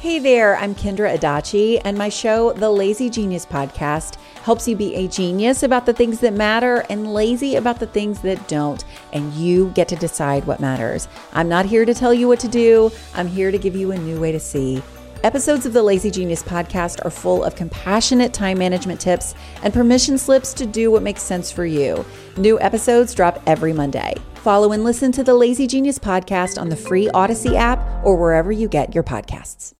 Hey there, I'm Kendra Adachi, and my show, The Lazy Genius Podcast, helps you be a genius about the things that matter and lazy about the things that don't, and you get to decide what matters. I'm not here to tell you what to do. I'm here to give you a new way to see. Episodes of the Lazy Genius Podcast are full of compassionate time management tips and permission slips to do what makes sense for you. New episodes drop every Monday. Follow and listen to the Lazy Genius Podcast on the free Odyssey app or wherever you get your podcasts.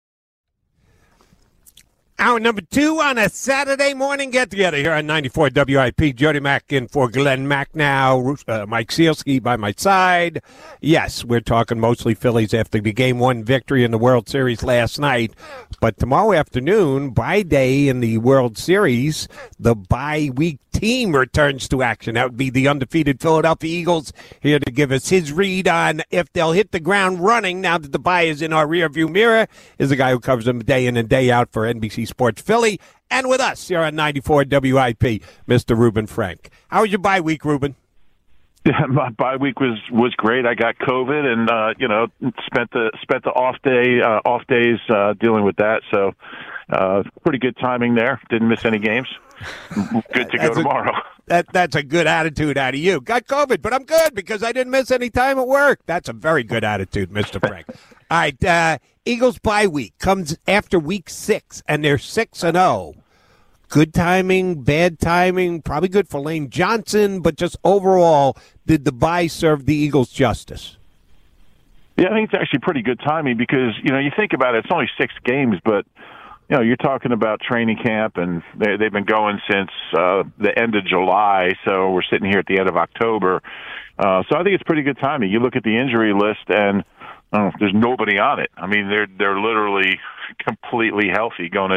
Hour number 2 on a Saturday morning get-together here on 94 WIP. Jody Mack in for Glenn Mack now. Mike Sealski by my side. Yes, we're talking mostly Phillies after the Game 1 victory in the World Series last night. But tomorrow afternoon, bye day in the World Series, the bye-week team returns to action. That would be the undefeated Philadelphia Eagles, here to give us his read on if they'll hit the ground running now that the bye is in our rearview mirror. Is the guy who covers them day in and day out for NBC Sports Philly. And with us here on 94 WIP, Mr. Reuben Frank. How was your bye week, Reuben? Yeah, my bye week was great. I got COVID and spent the off days dealing with that. So pretty good timing there. Didn't miss any games. Good to go tomorrow. That's a good attitude out of you. Got COVID, but I'm good because I didn't miss any time at work. That's a very good attitude, Mr. Frank. All right, Eagles bye week comes after week 6, and they're 6-0. Good timing, bad timing, probably good for Lane Johnson, but just overall, did the bye serve the Eagles justice? Yeah, I think it's actually pretty good timing because, you think about it, it's only 6 games, but, you're talking about training camp, and they've been going since the end of July, so we're sitting here at the end of October. So I think it's pretty good timing. You look at the injury list, and there's nobody on it. I mean, they're literally completely healthy going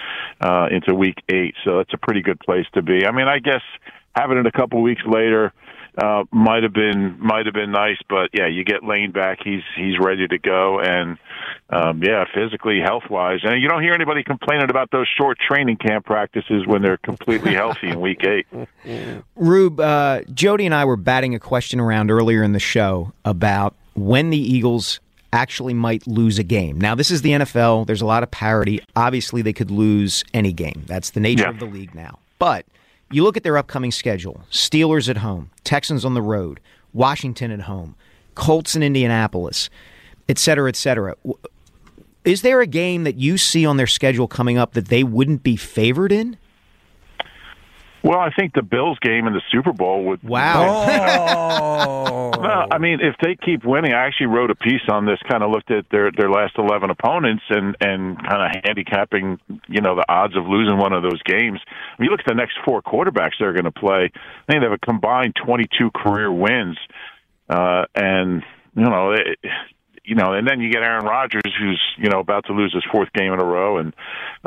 into week 8, so that's a pretty good place to be. I mean, I guess having it a couple weeks later might have been nice, but yeah, you get Lane back, he's ready to go, and physically, health wise, and you don't hear anybody complaining about those short training camp practices when they're completely healthy in week 8. Rube, Jody and I were batting a question around earlier in the show about when the Eagles actually might lose a game. Now, this is the NFL. There's a lot of parity. Obviously, they could lose any game. That's the nature of the league now. But you look at their upcoming schedule. Steelers at home, Texans on the road, Washington at home, Colts in Indianapolis, et cetera, et cetera. Is there a game that you see on their schedule coming up that they wouldn't be favored in? Well, I think the Bills game in the Super Bowl would. Wow. Well, I mean, if they keep winning, I actually wrote a piece on this, kind of looked at their last 11 opponents and kind of handicapping, the odds of losing one of those games. I mean, you look at the next 4 quarterbacks they're going to play. I think they have a combined 22 career wins. And then you get Aaron Rodgers, who's, about to lose his 4th game in a row. And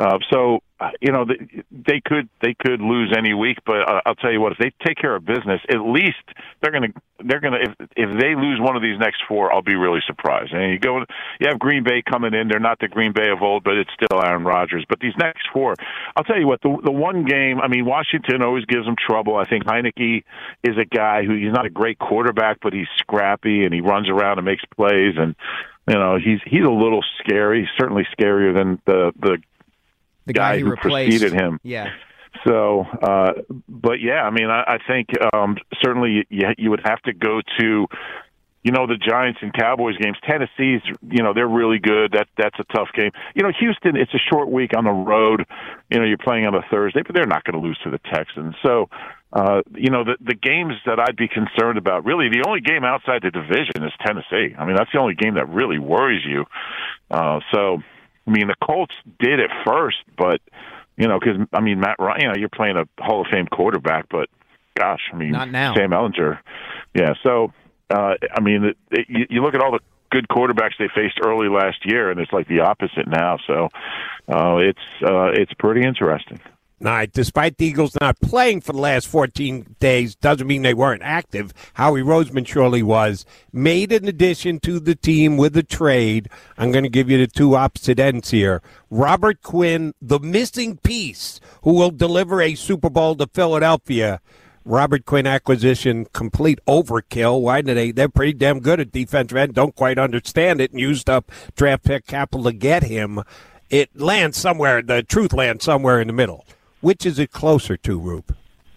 they could lose any week, but I'll tell you what, if they take care of business, at least they're going to, if they lose one of these next 4, I'll be really surprised. And you have Green Bay coming in. They're not the Green Bay of old, but it's still Aaron Rodgers. But these next 4, I'll tell you what, the one game, I mean, Washington always gives them trouble. I think Heineke is a guy who, he's not a great quarterback, but he's scrappy and he runs around and makes plays, and he's a little scary, certainly scarier than the guy who preceded him. Yeah. So, but yeah, I mean, I think certainly you would have to go to, the Giants and Cowboys games. Tennessee's, they're really good. That's a tough game. Houston, it's a short week on the road. You're playing on a Thursday, but they're not going to lose to the Texans. So, the games that I'd be concerned about, really, the only game outside the division is Tennessee. I mean, that's the only game that really worries you. So, I mean, the Colts did it first, but, because, I mean, Matt Ryan, you're playing a Hall of Fame quarterback, but, gosh, I mean, not now. Sam Ehlinger. Yeah, so, I mean, you look at all the good quarterbacks they faced early last year, and it's like the opposite now. So it's pretty interesting. All right, despite the Eagles not playing for the last 14 days, doesn't mean they weren't active. Howie Roseman surely was. Made an addition to the team with a trade. I'm going to give you the 2 opposite ends here. Robert Quinn, the missing piece, who will deliver a Super Bowl to Philadelphia, Robert Quinn acquisition, complete overkill. Why did they? They're pretty damn good at defensive end. Don't quite understand it and used up draft pick capital to get him. It lands somewhere. The truth lands somewhere in the middle. Which is it closer to, Rube?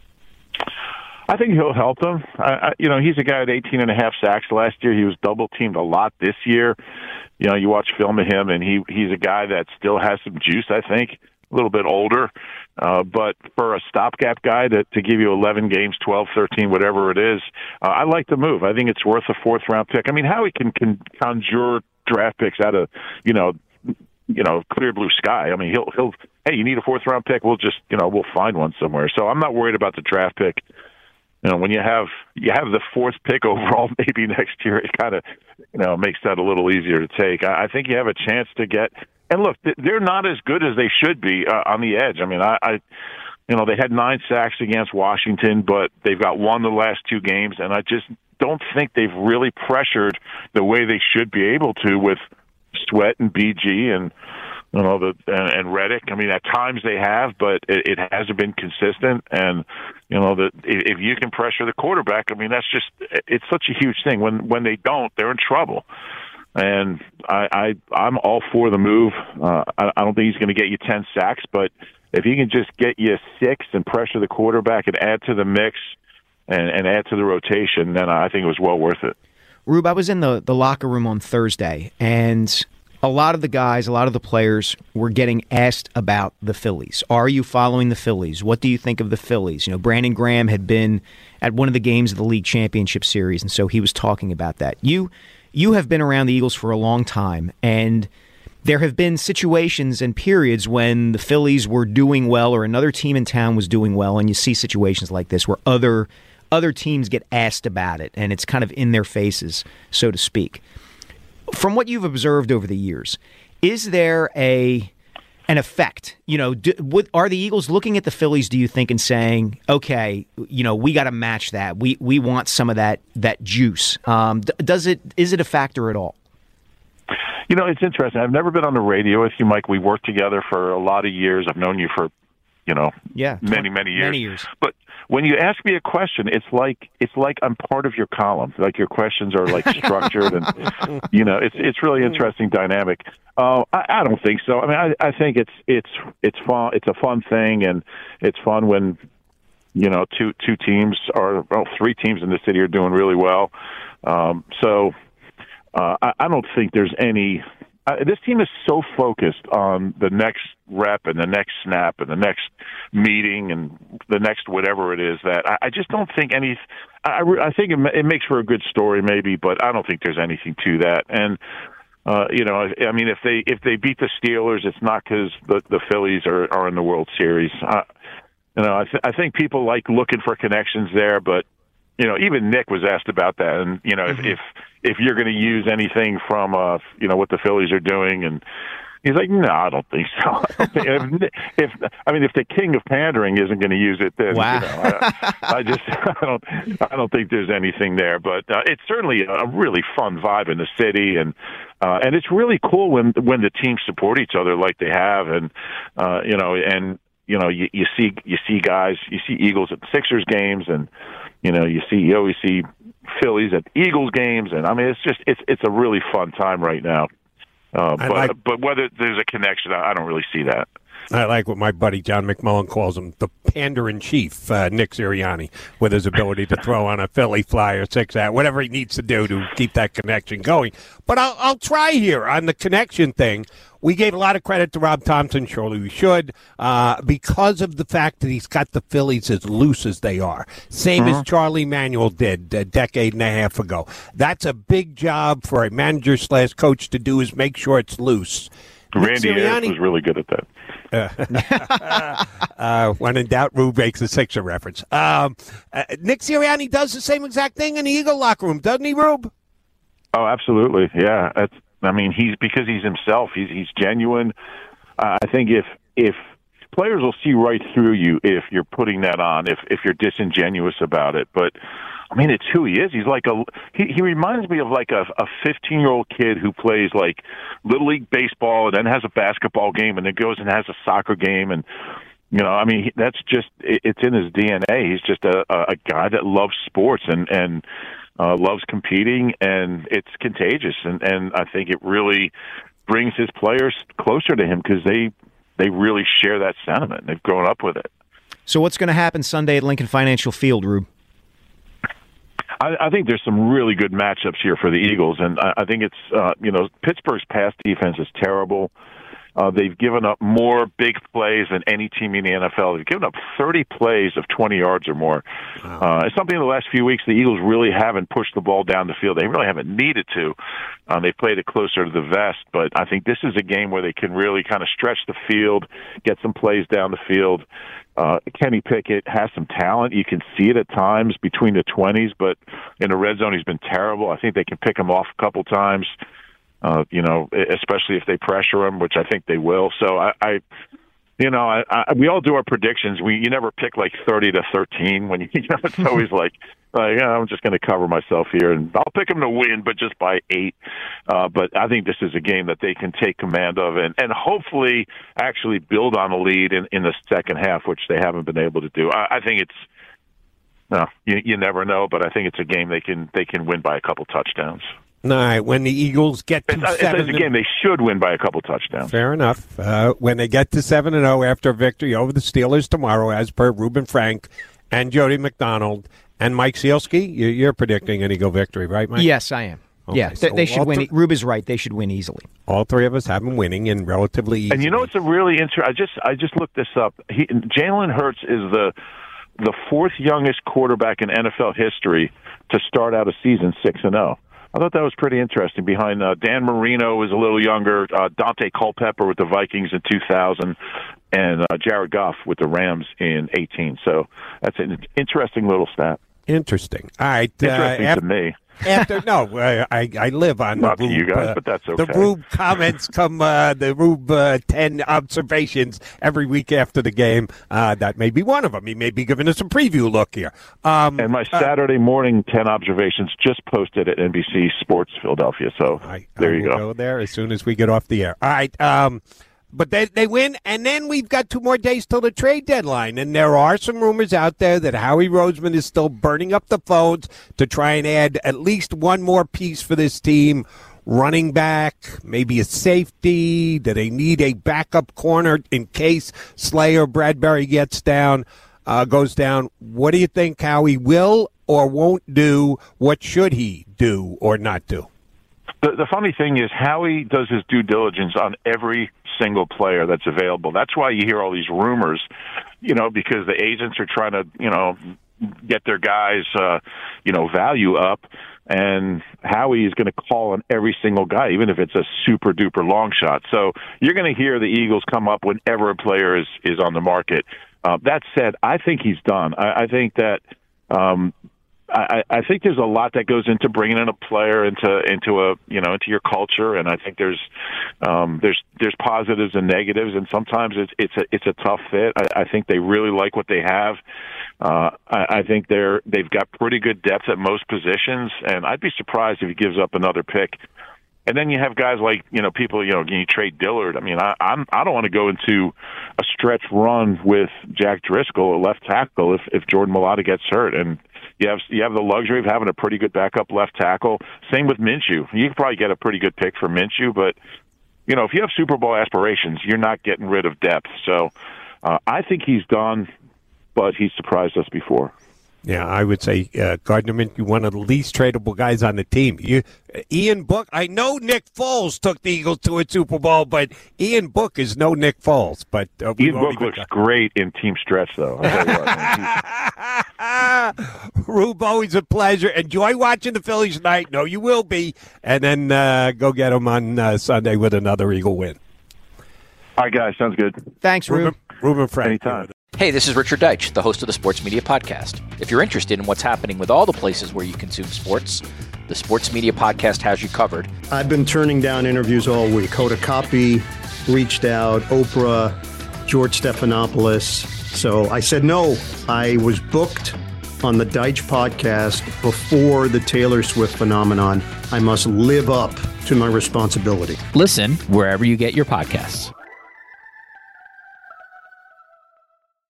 I think he'll help them. He's a guy at 18.5 sacks last year. He was double teamed a lot this year. You watch film of him, and he's a guy that still has some juice, I think, a little bit older. But for a stopgap guy to give you 11 games, 12, 13, whatever it is, I like the move. I think it's worth a fourth-round pick. I mean, Howie can conjure draft picks out of, clear blue sky. I mean, he'll hey, you need a fourth-round pick? We'll just, we'll find one somewhere. So I'm not worried about the draft pick. When you have the fourth pick overall, maybe next year, it kind of, makes that a little easier to take. I think you have a chance to get. And look, they're not as good as they should be on the edge. I mean, they had 9 sacks against Washington, but they've got one the last 2 games, and I just don't think they've really pressured the way they should be able to with Sweat and BG and and Reddick. I mean, at times they have, but it hasn't been consistent. And if you can pressure the quarterback, I mean, it's such a huge thing. When they don't, they're in trouble. And I'm all for the move. I don't think he's going to get you 10 sacks, but if he can just get you 6 and pressure the quarterback and add to the mix and add to the rotation, then I think it was well worth it. Rube, I was in the locker room on Thursday, and a lot of the players were getting asked about the Phillies. Are you following the Phillies? What do you think of the Phillies? Brandon Graham had been at one of the games of the league championship series, and so he was talking about that. You have been around the Eagles for a long time, and there have been situations and periods when the Phillies were doing well or another team in town was doing well, and you see situations like this where other teams get asked about it, and it's kind of in their faces, so to speak. From what you've observed over the years, is there an effect? Are the Eagles looking at the Phillies, do you think, and saying, okay, we got to match that. We want some of that juice. Is it a factor at all? It's interesting. I've never been on the radio with you, Mike. We worked together for a lot of years. I've known you for, many years. But when you ask me a question, it's like I'm part of your column. Like your questions are like structured, and it's really interesting dynamic. I don't think so. I mean, I think it's fun. It's a fun thing, and it's fun when 2 teams or 3 teams in the city are doing really well. I don't think there's any. This team is so focused on the next rep and the next snap and the next meeting and the next whatever it is that I just don't think any. I think it makes for a good story maybe, but I don't think there's anything to that. And I mean, if they beat the Steelers, it's not because the Phillies are in the World Series. I think people like looking for connections there, but even Nick was asked about that, and if you're going to use anything from what the Phillies are doing, and he's like, no, I don't think so. if the king of pandering isn't going to use it, then wow. I don't think there's anything there. But it's certainly a really fun vibe in the city, and it's really cool when the teams support each other like they have, and you see guys, you see Eagles at Sixers games, and you always see Phillies at Eagles games, and I mean it's a really fun time right now. But whether there's a connection, I don't really see that. I like what my buddy John McMullen calls him, the pander-in-chief, Nick Sirianni, with his ability to throw on a Philly flyer, 6-out, whatever he needs to do to keep that connection going. But I'll try here on the connection thing. We gave a lot of credit to Rob Thompson, surely we should, because of the fact that he's got the Phillies as loose as they are. Same as Charlie Manuel did a decade and a half ago. That's a big job for a manager/coach to do, is make sure it's loose. Randy Ayers was really good at that. When in doubt, Rube makes a Sixer reference. Nick Sirianni does the same exact thing in the Eagle locker room, doesn't he, Rube? Oh, absolutely. Yeah. Because he's himself. He's genuine. I think if players will see right through you if you're putting that on, if you're disingenuous about it. But I mean, it's who he is. He's like he reminds me of like a 15-year-old kid who plays like Little League baseball and then has a basketball game and then goes and has a soccer game, and I mean, that's just, it's in his DNA. He's just a guy that loves sports and loves competing, and it's contagious. And I think it really brings his players closer to him because they really share that sentiment. They've grown up with it. So what's going to happen Sunday at Lincoln Financial Field, Rube? I think there's some really good matchups here for the Eagles, and I think it's, Pittsburgh's pass defense is terrible. They've given up more big plays than any team in the NFL. They've given up 30 plays of 20 yards or more. Wow. It's something in the last few weeks the Eagles really haven't pushed the ball down the field. They really haven't needed to. They played it closer to the vest, but I think this is a game where they can really kind of stretch the field, get some plays down the field. Kenny Pickett has some talent. You can see it at times between the 20s, but in the red zone he's been terrible. I think they can pick him off a couple times. Especially if they pressure him, which I think they will. So we all do our predictions. You never pick like 30-13 when it's always like I'm just going to cover myself here, and I'll pick them to win, but just by 8. But I think this is a game that they can take command of and hopefully actually build on a lead in the second half, which they haven't been able to do. I think you never know, but I think it's a game they can win by a couple touchdowns. All right, when the Eagles get to 7, it's a game they should win by a couple touchdowns. Fair enough. When they get to 7-0 after a victory over the Steelers tomorrow, as per Reuben Frank and Jody McDonald and Mike Sealski, you're predicting an Eagle victory, right, Mike? Yes, I am. Okay, yeah, so they should win. Rube is right. They should win easily. All three of us have them winning and relatively easily. And it's a really interesting. I just looked this up. Jalen Hurts is the fourth youngest quarterback in NFL history to start out a season 6-0. I thought that was pretty interesting. Behind Dan Marino is a little younger, Dante Culpepper with the Vikings in 2000, and Jared Goff with the Rams in 2018. So that's an interesting little stat. Interesting. All right. Interesting to me. I live on not the Rube, you guys, but that's okay. The Rube comments come, the Rube 10 observations every week after the game. That may be one of them. He may be giving us a preview look here. And my Saturday morning 10 observations just posted at NBC Sports Philadelphia. So there you go. Go there as soon as we get off the air. All right. But they win, and then we've got 2 more days till the trade deadline. And there are some rumors out there that Howie Roseman is still burning up the phones to try and add at least one more piece for this team. Running back, maybe a safety. Do they need a backup corner in case Slayer Bradbury goes down? What do you think Howie will or won't do? What should he do or not do? The funny thing is Howie does his due diligence on every single player that's available. That's why you hear all these rumors, because the agents are trying to, get their guys, value up. And Howie is going to call on every single guy, even if it's a super duper long shot. So you're going to hear the Eagles come up whenever a player is on the market. That said, I think he's done. I think that, I think there's a lot that goes into bringing in a player into your culture, and I think there's positives and negatives, and sometimes it's a tough fit. I think they really like what they have. I think they've got pretty good depth at most positions, and I'd be surprised if he gives up another pick. And then you have guys like people you trade Dillard. I mean, I don't want to go into a stretch run with Jack Driscoll, a left tackle, if Jordan Mailata gets hurt, and you have the luxury of having a pretty good backup left tackle. Same with Minshew. You can probably get a pretty good pick for Minshew, but if you have Super Bowl aspirations, you're not getting rid of depth. So I think he's done, but he's surprised us before. Yeah, I would say Gardner Minshew, one of the least tradable guys on the team. Ian Book, I know Nick Foles took the Eagles to a Super Bowl, but Ian Book is no Nick Foles. But Ian Book looks great in team stretch, though. Rube, always a pleasure. Enjoy watching the Phillies tonight. No, you will be. And then go get them on Sunday with another Eagle win. All right, guys. Sounds good. Thanks, Rube. Reuben Frank. Anytime. Hey, this is Richard Deitch, the host of the Sports Media Podcast. If you're interested in what's happening with all the places where you consume sports, the Sports Media Podcast has you covered. I've been turning down interviews all week. Hoda Kotb reached out, Oprah, George Stephanopoulos. So I said no. I was booked on the Deitch Podcast before the Taylor Swift phenomenon. I must live up to my responsibility. Listen wherever you get your podcasts.